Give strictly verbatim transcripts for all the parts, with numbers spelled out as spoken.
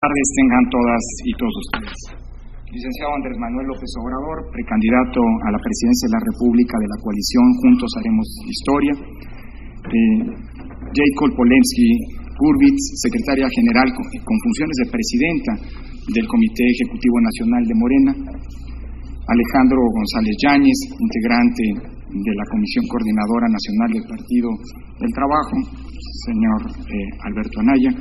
Buenas tardes tengan todas y todos ustedes. Licenciado Andrés Manuel López Obrador, precandidato a la presidencia de la República de la coalición Juntos Haremos Historia. Eh, Jacob Polensky-Hurwitz, secretaria general con, con funciones de presidenta del Comité Ejecutivo Nacional de Morena. Alejandro González Yáñez, integrante de la Comisión Coordinadora Nacional del Partido del Trabajo. Señor eh, Alberto Anaya.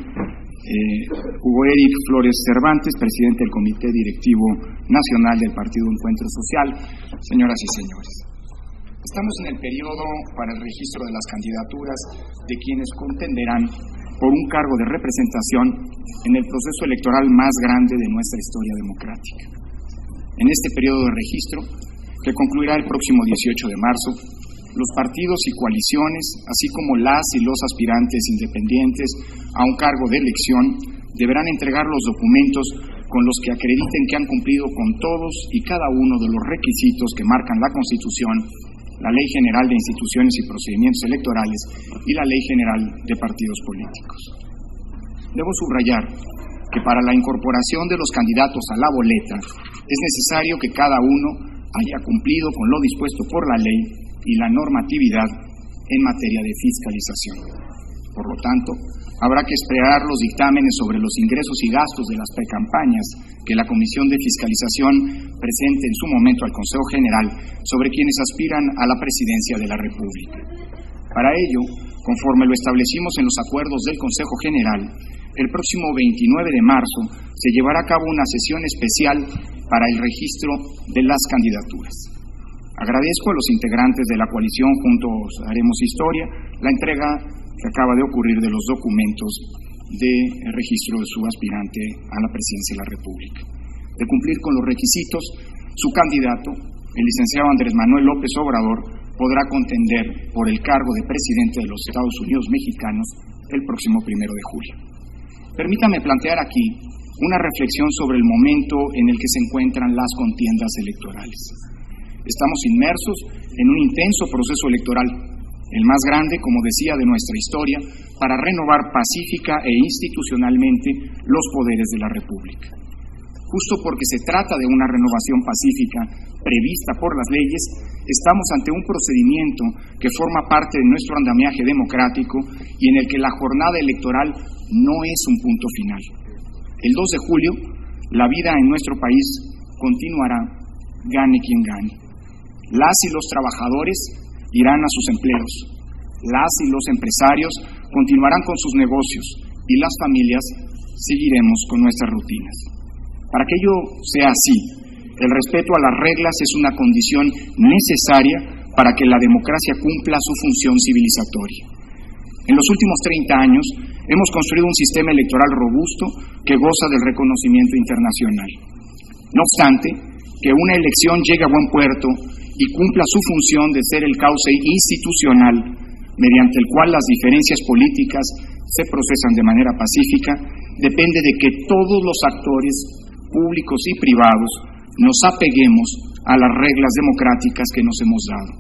Eh, Hugo Eric Flores Cervantes, presidente del Comité Directivo Nacional del Partido Encuentro Social. Señoras y señores, estamos en el periodo para el registro de las candidaturas de quienes contenderán por un cargo de representación en el proceso electoral más grande de nuestra historia democrática. En este periodo de registro, que concluirá el próximo dieciocho de marzo, los partidos y coaliciones, así como las y los aspirantes independientes a un cargo de elección, deberán entregar los documentos con los que acrediten que han cumplido con todos y cada uno de los requisitos que marcan la Constitución, la Ley General de Instituciones y Procedimientos Electorales y la Ley General de Partidos Políticos. Debo subrayar que para la incorporación de los candidatos a la boleta es necesario que cada uno haya cumplido con lo dispuesto por la ley y la normatividad en materia de fiscalización. Por lo tanto, habrá que esperar los dictámenes sobre los ingresos y gastos de las precampañas que la Comisión de Fiscalización presente en su momento al Consejo General sobre quienes aspiran a la presidencia de la República. Para ello, conforme lo establecimos en los acuerdos del Consejo General, el próximo veintinueve de marzo se llevará a cabo una sesión especial para el registro de las candidaturas. Agradezco a los integrantes de la coalición Juntos Haremos Historia la entrega que acaba de ocurrir de los documentos de registro de su aspirante a la presidencia de la República. De cumplir con los requisitos, su candidato, el licenciado Andrés Manuel López Obrador, podrá contender por el cargo de presidente de los Estados Unidos mexicanos el próximo primero de julio. Permítame plantear aquí una reflexión sobre el momento en el que se encuentran las contiendas electorales. Estamos inmersos en un intenso proceso electoral, el más grande, como decía, de nuestra historia, para renovar pacífica e institucionalmente los poderes de la República. Justo porque se trata de una renovación pacífica prevista por las leyes, estamos ante un procedimiento que forma parte de nuestro andamiaje democrático y en el que la jornada electoral no es un punto final. El dos de julio, la vida en nuestro país continuará, gane quien gane. Las y los trabajadores irán a sus empleos, las y los empresarios continuarán con sus negocios y las familias seguiremos con nuestras rutinas. Para que ello sea así, el respeto a las reglas es una condición necesaria para que la democracia cumpla su función civilizatoria. En los últimos treinta años hemos construido un sistema electoral robusto que goza del reconocimiento internacional. No obstante, que una elección llegue a buen puerto y cumpla su función de ser el cauce institucional mediante el cual las diferencias políticas se procesan de manera pacífica, depende de que todos los actores públicos y privados nos apeguemos a las reglas democráticas que nos hemos dado.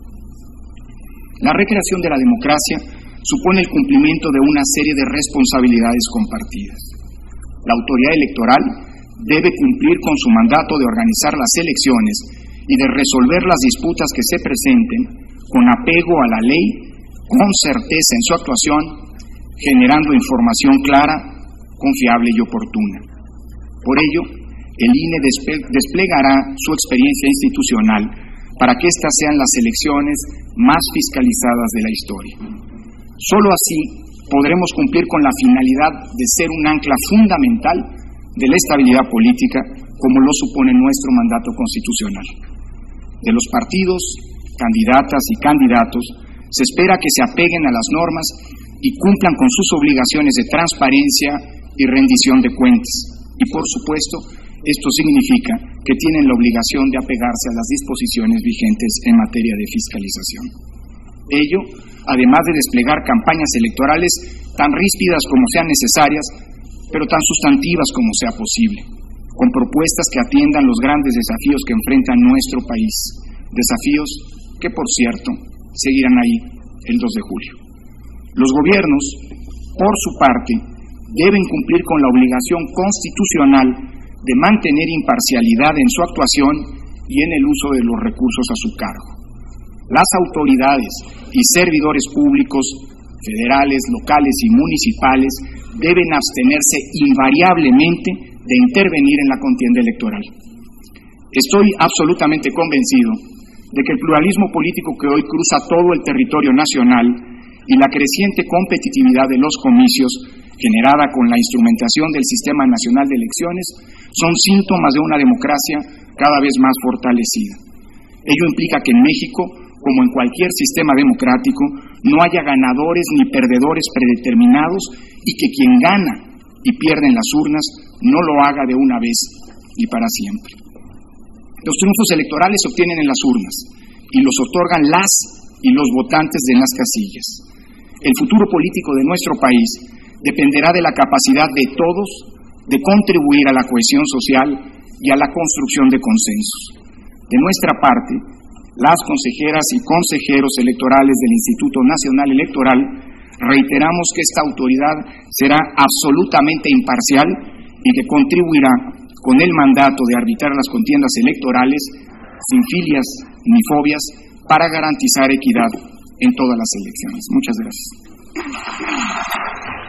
La recreación de la democracia supone el cumplimiento de una serie de responsabilidades compartidas. La autoridad electoral debe cumplir con su mandato de organizar las elecciones y de resolver las disputas que se presenten con apego a la ley, con certeza en su actuación, generando información clara, confiable y oportuna. Por ello, el I N E desplegará su experiencia institucional para que éstas sean las elecciones más fiscalizadas de la historia. Solo así podremos cumplir con la finalidad de ser un ancla fundamental de la estabilidad política, como lo supone nuestro mandato constitucional. De los partidos, candidatas y candidatos, se espera que se apeguen a las normas y cumplan con sus obligaciones de transparencia y rendición de cuentas. Y por supuesto, esto significa que tienen la obligación de apegarse a las disposiciones vigentes en materia de fiscalización. Ello, además de desplegar campañas electorales tan ríspidas como sean necesarias, pero tan sustantivas como sea posible, con propuestas que atiendan los grandes desafíos que enfrenta nuestro país, desafíos que, por cierto, seguirán ahí el dos de julio. Los gobiernos, por su parte, deben cumplir con la obligación constitucional de mantener imparcialidad en su actuación y en el uso de los recursos a su cargo. Las autoridades y servidores públicos, federales, locales y municipales, deben abstenerse invariablemente de intervenir en la contienda electoral. Estoy absolutamente convencido de que el pluralismo político que hoy cruza todo el territorio nacional y la creciente competitividad de los comicios, generada con la instrumentación del Sistema Nacional de Elecciones, son síntomas de una democracia cada vez más fortalecida. Ello implica que en México, como en cualquier sistema democrático, no haya ganadores ni perdedores predeterminados y que quien gana y pierde en las urnas no lo haga de una vez y para siempre. Los triunfos electorales se obtienen en las urnas y los otorgan las y los votantes de las casillas. El futuro político de nuestro país dependerá de la capacidad de todos de contribuir a la cohesión social y a la construcción de consensos. De nuestra parte, las consejeras y consejeros electorales del Instituto Nacional Electoral reiteramos que esta autoridad será absolutamente imparcial y que contribuirá con el mandato de arbitrar las contiendas electorales sin filias ni fobias para garantizar equidad en todas las elecciones. Muchas gracias.